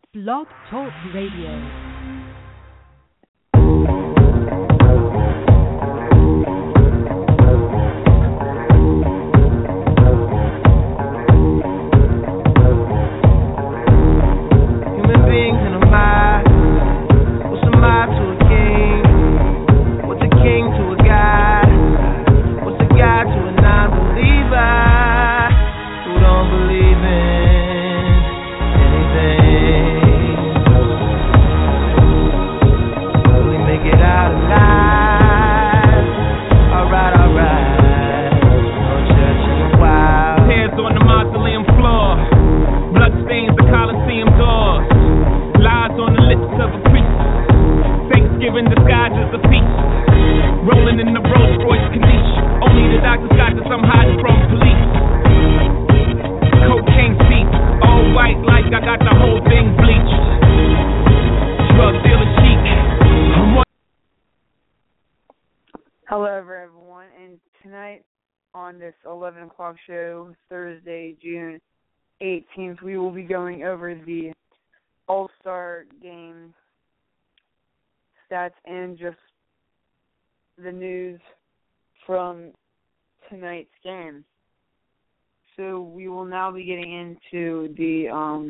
Blog Talk Radio. Hello, everyone, and tonight on this 11 o'clock show, Thursday, June 18th, we will be going over the All-Star Game stats and just the news from tonight's game. So we will now be getting into the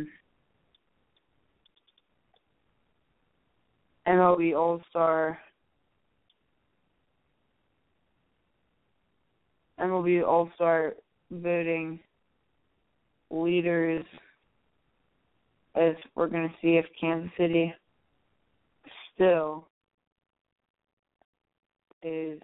MLB All-Star voting leaders, as we're going to see if Kansas City still is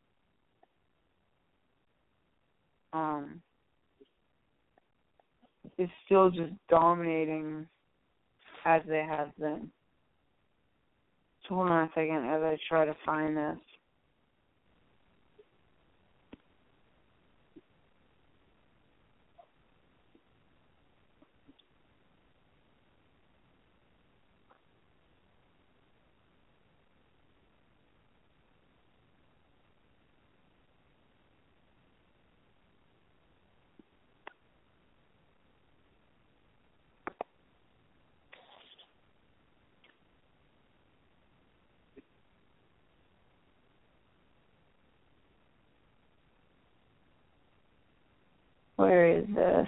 still just dominating as they have been. So hold on a second as I try to find this. Where is this?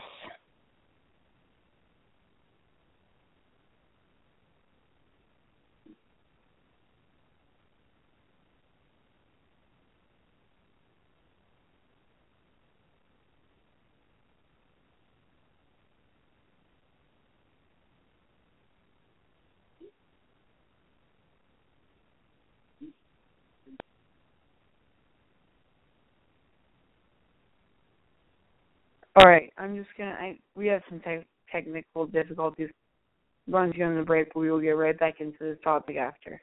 All right, we have some technical difficulties. I'm going to go on the break, but we will get right back into this topic after.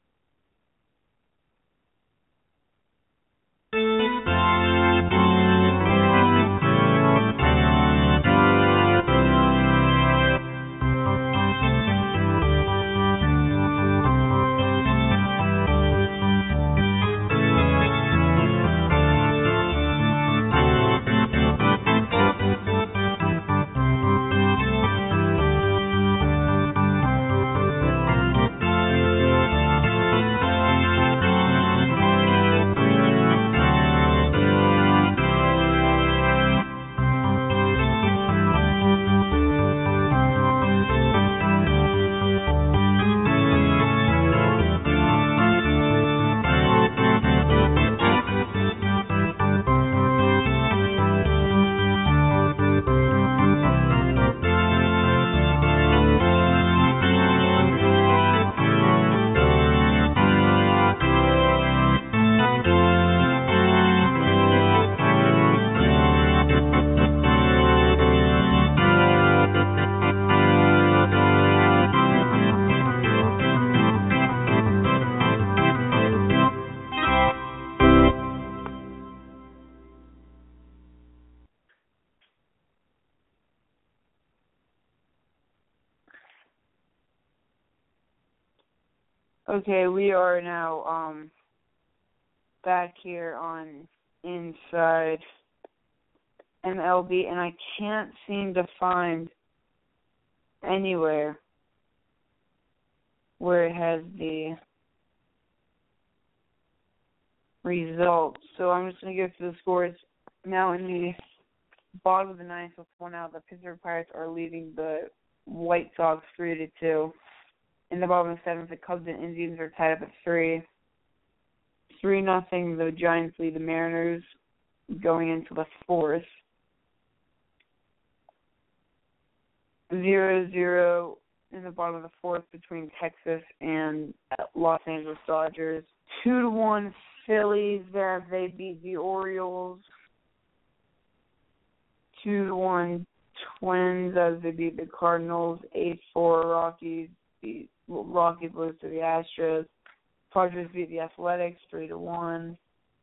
Okay, we are now back here on Inside MLB, and I can't seem to find anywhere where it has the results. So I'm just going to go through the scores. Now in the bottom of the ninth with one out, the Pittsburgh Pirates are leading the White Sox 3-2. In the bottom of the seventh, the Cubs and Indians are tied up at 3. 3-0, the Giants lead the Mariners going into the fourth. 0-0 in the bottom of the fourth between Texas and Los Angeles Dodgers. 2-1 Phillies there. They beat the Orioles. 2-1 Twins as they beat the Cardinals. 8-4 Rockies lose to the Astros. Padres beat the Athletics 3-1.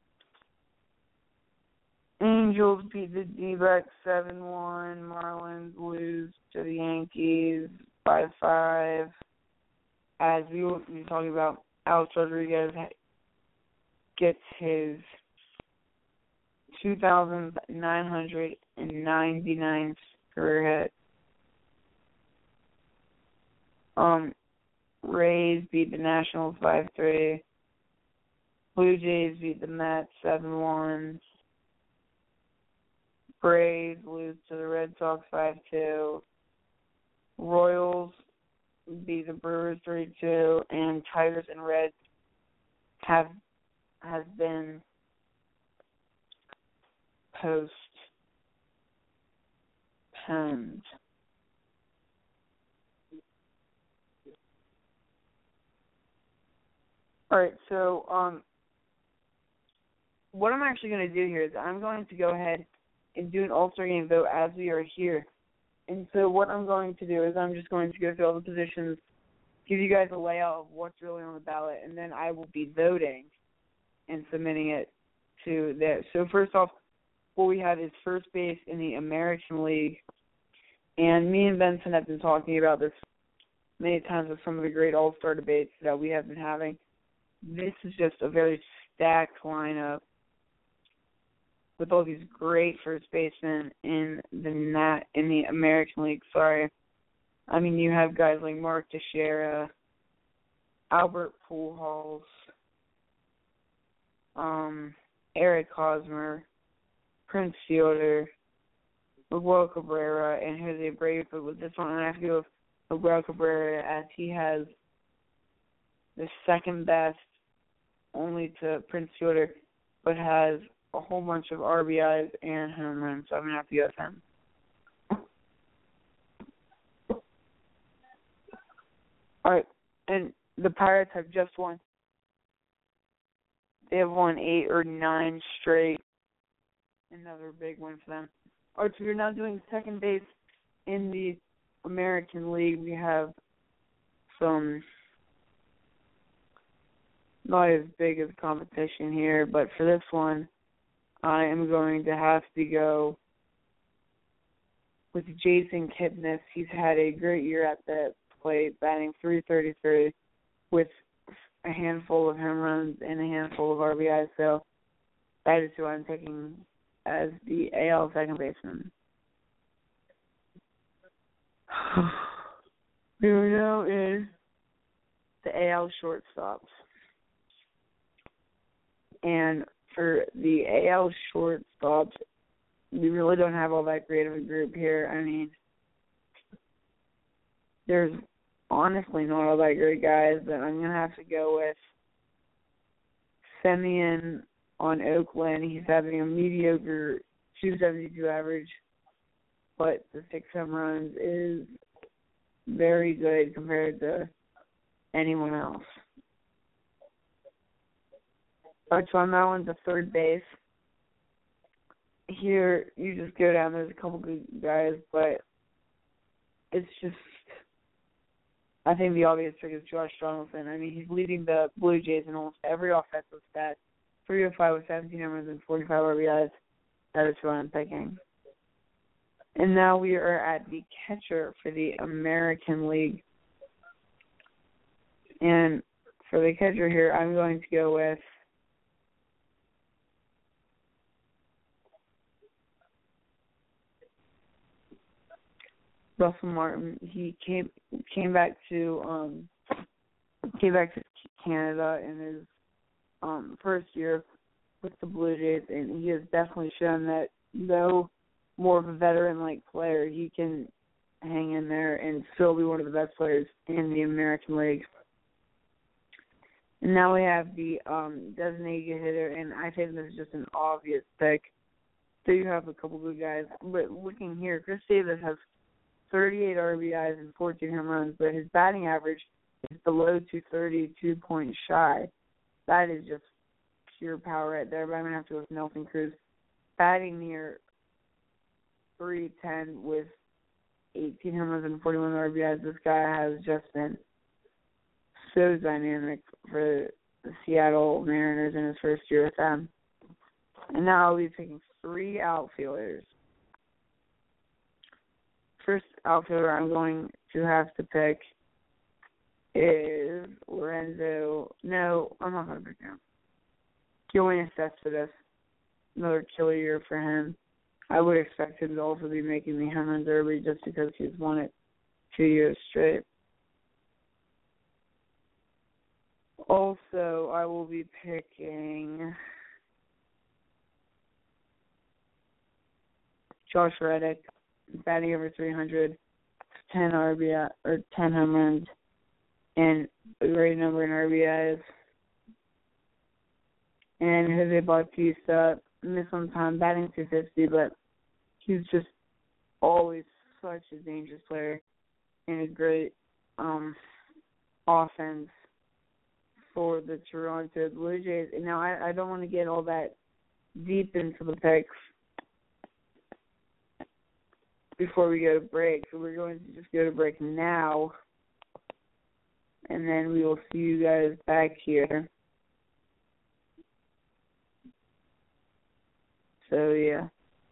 Angels beat the D-backs 7-1. Marlins lose to the Yankees 5-5. As we will be talking about, Alex Rodriguez gets his 2,999th career hit. Rays beat the Nationals 5-3. Blue Jays beat the Mets 7-1. Braves lose to the Red Sox 5-2. Royals beat the Brewers 3-2. And Tigers and Reds has been postponed. All right, so what I'm actually going to do here is I'm going to go ahead and do an All-Star Game vote as we are here. And so what I'm going to do is I'm just going to go through all the positions, give you guys a layout of what's really on the ballot, and then I will be voting and submitting it to there. So first off, what we have is first base in the American League. And me and Benson have been talking about this many times with some of the great All-Star debates that we have been having. This is just a very stacked lineup with all these great first basemen in the American League. Sorry. I mean, you have guys like Mark Teixeira, Albert Pujols, Eric Hosmer, Prince Fielder, Miguel Cabrera, and Jose Abreu. But with this one, I have to go with Miguel Cabrera as he has the second best, only to Prince Fielder, but has a whole bunch of RBIs and home runs, so I'm going to have to go with him. All right, and the Pirates have just won. They have won 8 or 9 straight. Another big one for them. All right, so we're now doing second base in the American League. We have some not as big of competition here, but for this one, I am going to have to go with Jason Kipnis. He's had a great year at the plate, batting .333 with a handful of home runs and a handful of RBIs, so that is who I'm picking as the AL second baseman. Here we go is the AL shortstops. And for the AL shortstops, we really don't have all that great of a group here. I mean, there's honestly not all that great guys, but I'm going to have to go with Semien on Oakland. He's having a mediocre .272 average, but the 6 home runs is very good compared to anyone else. All right, so I'm now into third base. Here, you just go down. There's a couple good guys, but it's just, I think the obvious pick is Josh Donaldson. I mean, he's leading the Blue Jays in almost every offensive stat. 305 with 17 home runs and 45 RBIs. That is who I'm picking. And now we are at the catcher for the American League. And for the catcher here, I'm going to go with Russell Martin. He came back to came back to Canada in his first year with the Blue Jays, and he has definitely shown that though more of a veteran-like player, he can hang in there and still be one of the best players in the American League. And now we have the designated hitter, and I think this is just an obvious pick. So you have a couple good guys. But looking here, Chris Davis has 38 RBIs and 14 home runs, but his batting average is below 230, 2 points shy. That is just pure power right there, but I'm going to have to go with Nelson Cruz. Batting near 310 with 18 home runs and 41 RBIs. This guy has just been so dynamic for the Seattle Mariners in his first year with them. And now I'll be picking 3 outfielders. First outfielder I'm going to have to pick is Lorenzo. No, I'm not going to pick him. Yoenis Cespedes. Another killer year for him. I would expect him to also be making the home run derby just because he's won it 2 years straight. Also, I will be picking Josh Reddick, batting over 300, 10 RBI or 10 home runs, and a great number in RBIs. And Jose Bautista missed some time, batting 250, but he's just always such a dangerous player and a great offense for the Toronto Blue Jays. And now I don't want to get all that deep into the picks before we go to break. So we're going to just go to break now, and then we will see you guys back here. So, yeah.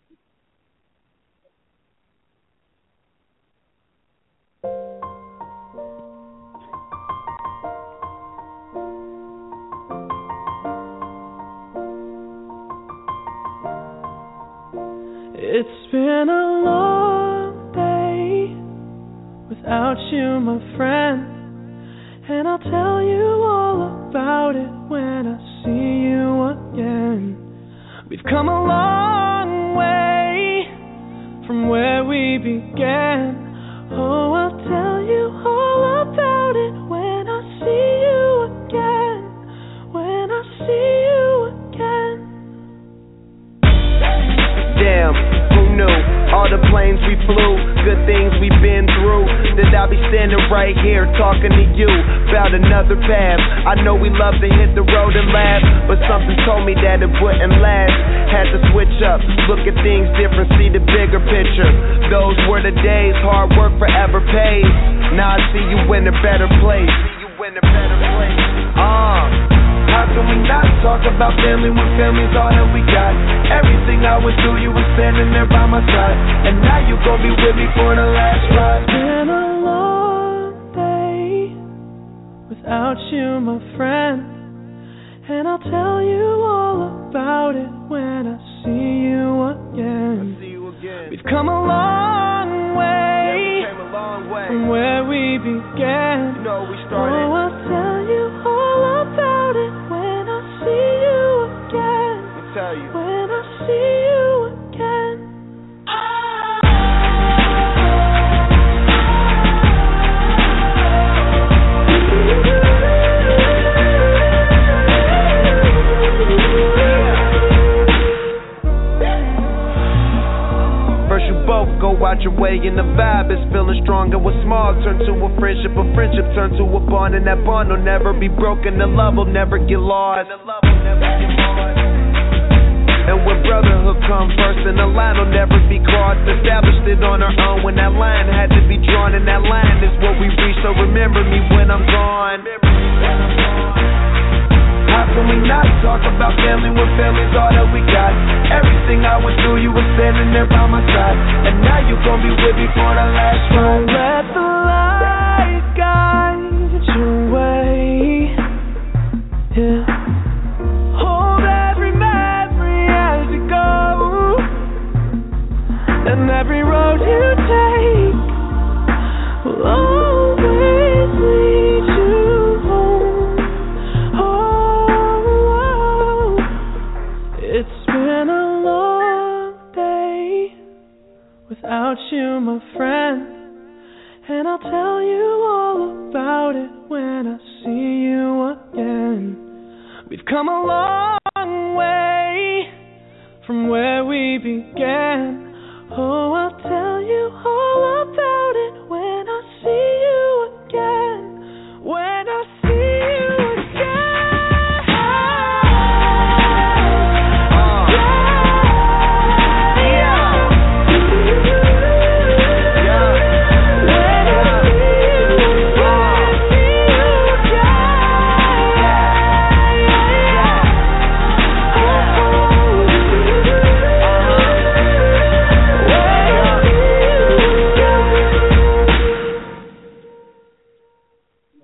It's been a long day without you, my friend, and I'll tell you all about it when I see you again. We've come a long way from where we began. Oh, I'll tell you all about it when I see you again. When I see you again. Damn, who knew? All the planes we flew, good things we've been through, that I'll be standing right here talking to you about another path. I know we love to hit the road and laugh, but something told me that it wouldn't last. Had to switch up, look at things different, see the bigger picture. Those were the days, hard work forever pays. Now I see you in a better place. How can we not talk about family when family's all that we got? Everything I went through, you were standing there by my side, and now you gon' be with me for the last ride. It's been a long day without you, my friend, and I'll tell you all about it when I see you again. We've come a long way, from where we began. You know we started. Oh, I'll tell you all about it when I see you again. I'll tell you. When I see you again. First you both go out your way and the vibe is feeling stronger. What's small turn to a friendship turn to a bond, and that bond will never be broken. The love will never get lost. And when brotherhood comes first, and the line will never be crossed. Established it on our own when that line had to be drawn, and that line is what we reach. So remember me when I'm gone. How can we not talk about family when family's all that we got? Everything I went through, you were standing there by my side, and now you gon' be with me for the last ride. Let the light guide your way. Yeah. Hold every memory as you go, and every road you take will always lead you home.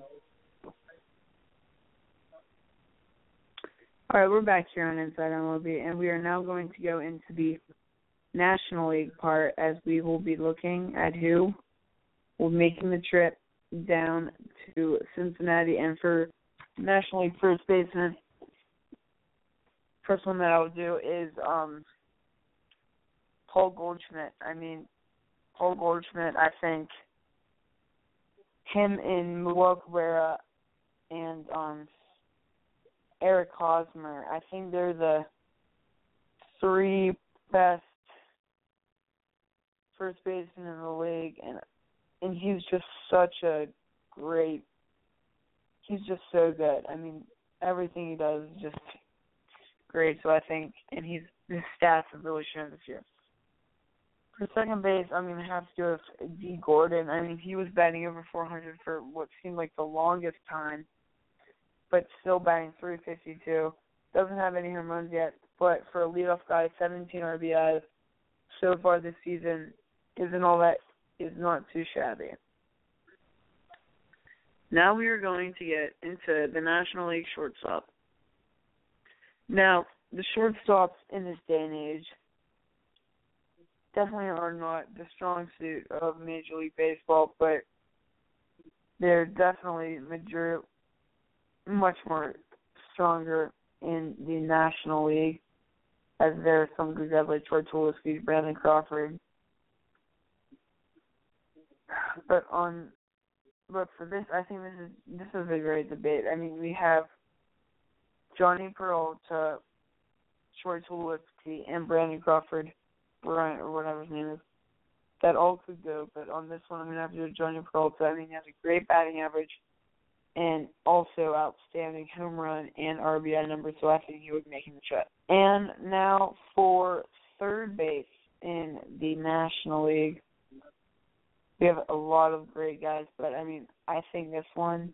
All right, we're back here on Inside MLB, and we are now going to go into the National League part as we will be looking at who will be making the trip down to Cincinnati. And for National League first baseman, first one that I'll do is Paul Goldschmidt. Paul Goldschmidt, I think him and Miguel Cabrera and Eric Hosmer, I think they're the three best first basemen in the league, and he's just he's just so good. Everything he does is just great, so I think, and his stats have really shown this year. For second base, I'm going to have to go with D. Gordon. He was batting over 400 for what seemed like the longest time, but still batting .352. Doesn't have any home runs yet, but for a leadoff guy, 17 RBIs so far this season is not too shabby. Now we are going to get into the National League shortstop. Now, the shortstops in this day and age definitely are not the strong suit of Major League Baseball, but they're definitely much more stronger in the National League, as there are some good guys like Troy Tulowitzki, Brandon Crawford. But for this, I think this is a great debate. We have Johnny Peralta, Troy Tulowitzki, and Brandon Crawford, Bryant, or whatever his name is, that all could go. But on this one, I'm going to have to do Johnny Peralta. He has a great batting average and also outstanding home run and RBI numbers, so I think he would be making the trip. And now for third base in the National League, we have a lot of great guys, but I think this one,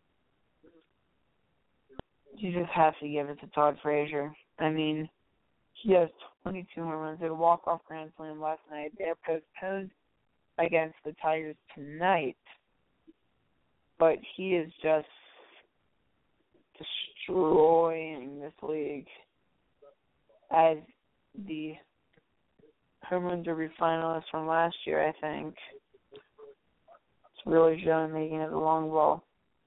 you just have to give it to Todd Frazier. He has 22 home runs. They had a walk-off grand slam last night. They are postponed against the Tigers tonight, but he is just destroying this league as the home run derby finalist from last year, I think. It's really showing, making it a long ball.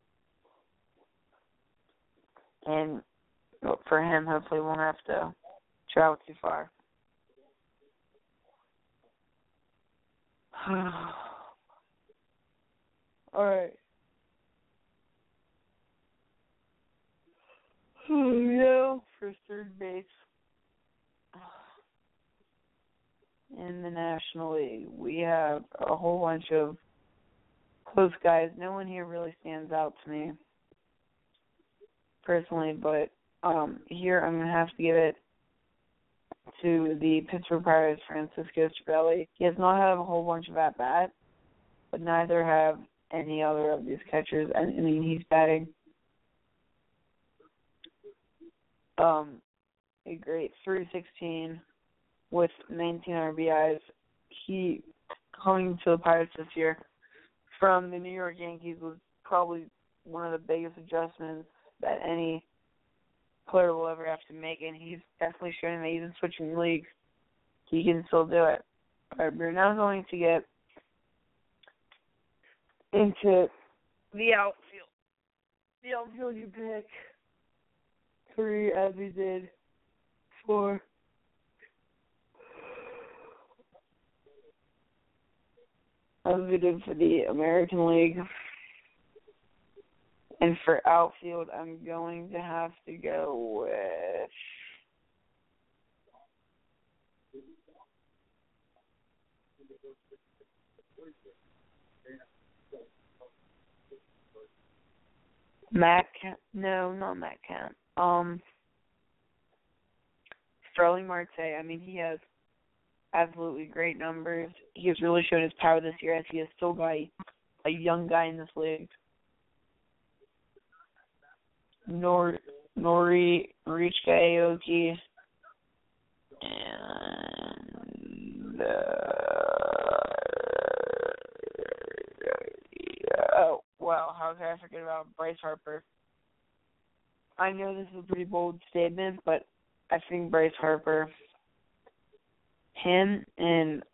And for him, hopefully won't have to travel too far. All right. For third base in the National League, we have a whole bunch of close guys. No one here really stands out to me personally, but here I'm going to have to give it to the Pittsburgh Pirates, Francisco Cervelli. He has not had a whole bunch of at-bats, but neither have any other of these catchers. He's batting a great .316 with 19 RBIs. He, coming to the Pirates this year from the New York Yankees, was probably one of the biggest adjustments that any player will ever have to make, and he's definitely showing that even switching leagues, he can still do it. All right, we're now going to get into the outfield. The outfield, you pick 3 as we did 4. As we did for the American League. And for outfield, I'm going to have to go with Matt Kemp. No, not Matt Kemp. Starling Marte. He has absolutely great numbers. He has really shown his power this year, as he has still got a young guy in this league. Norichika Aoki and well, how can I forget about Bryce Harper? I know this is a pretty bold statement, but I think Bryce Harper, him and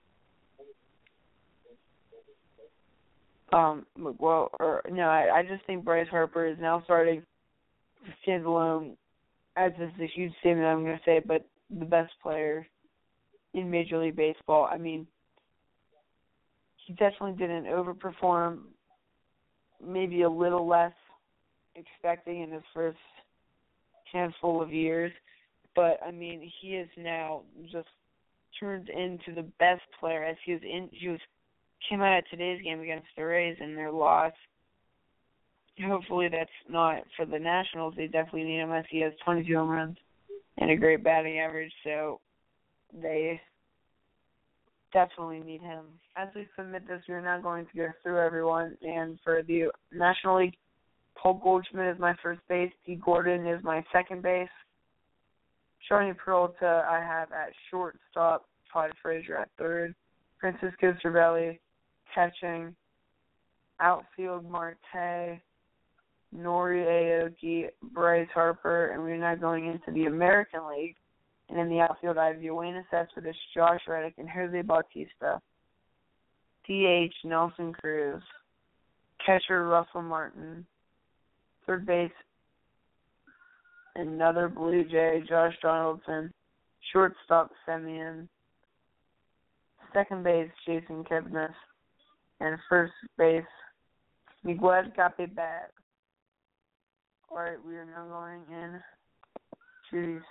I just think Bryce Harper is now starting to stand alone, as this is a huge statement I'm going to say, but the best player in Major League Baseball. I mean, he definitely didn't overperform, maybe a little less expecting in his first handful of years, but I mean, he is now just turned into the best player as he came out of today's game against the Rays in their loss. Hopefully that's not for the Nationals. They definitely need him as he has 22 home runs and a great batting average, so they definitely need him. As we submit this, we're not going to go through everyone, and for the National League, Paul Goldschmidt is my first base, D. Gordon is my second base, Charlie Peralta I have at shortstop, Todd Frazier at third, Francisco Cervelli catching, outfield Marte, Nori Aoki, Bryce Harper, and we're now going into the American League. And in the outfield, I have Yoenis Cespedes, Josh Reddick, and Jose Bautista. DH, Nelson Cruz. Catcher, Russell Martin. Third base, another Blue Jay, Josh Donaldson. Shortstop, Semien. Second base, Jason Kipnis. And first base, Miguel Capebat. All right, we are now going in to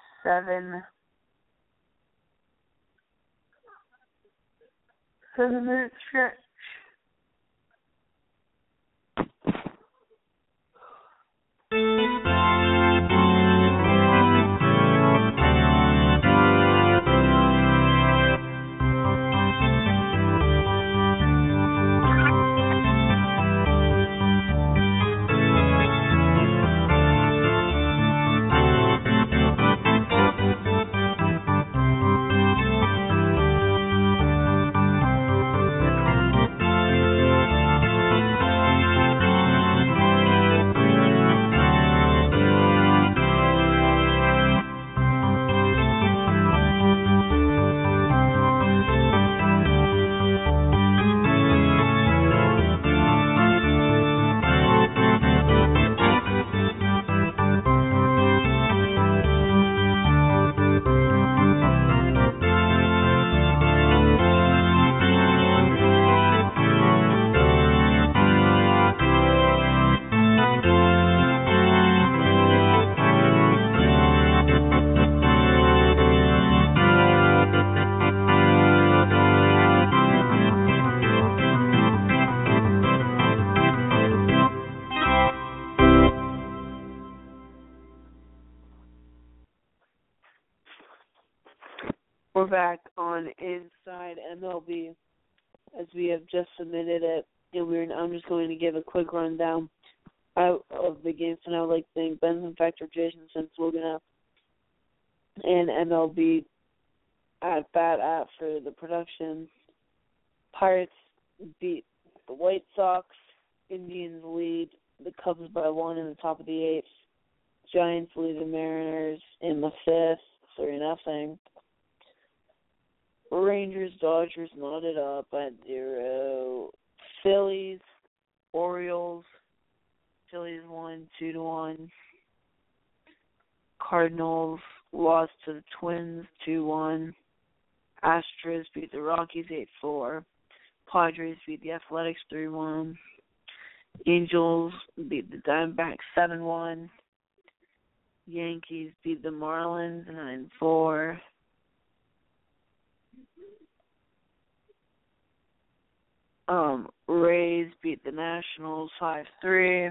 7-minute stretch. We're back on Inside MLB as we have just submitted it, and I'm just going to give a quick rundown of the games, and I would like to thank Benson Factor, Jason Sims, Logan F, and MLB at Bat App for the production. Pirates beat the White Sox, Indians lead the Cubs by 1 in the top of the 8th, Giants lead the Mariners in the 5th, 3-0. Rangers, Dodgers knotted up at 0. Phillies, Orioles. Phillies won 2-1. Cardinals lost to the Twins 2-1. Astros beat the Rockies 8-4. Padres beat the Athletics 3-1. Angels beat the Diamondbacks 7-1. Yankees beat the Marlins 9-4. Rays beat the Nationals 5-3.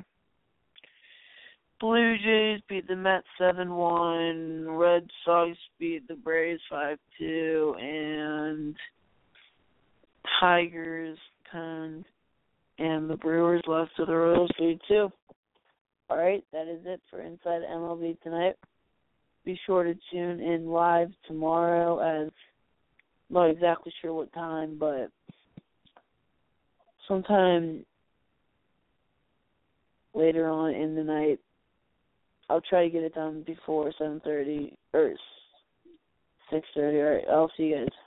Blue Jays beat the Mets 7-1. Red Sox beat the Braves 5-2. And Tigers 10. And the Brewers lost to the Royals 3-2. All right, that is it for Inside MLB tonight. Be sure to tune in live tomorrow, as I'm not exactly sure what time, but sometime later on in the night. I'll try to get it done before 7:30 or 6:30. All right, I'll see you guys.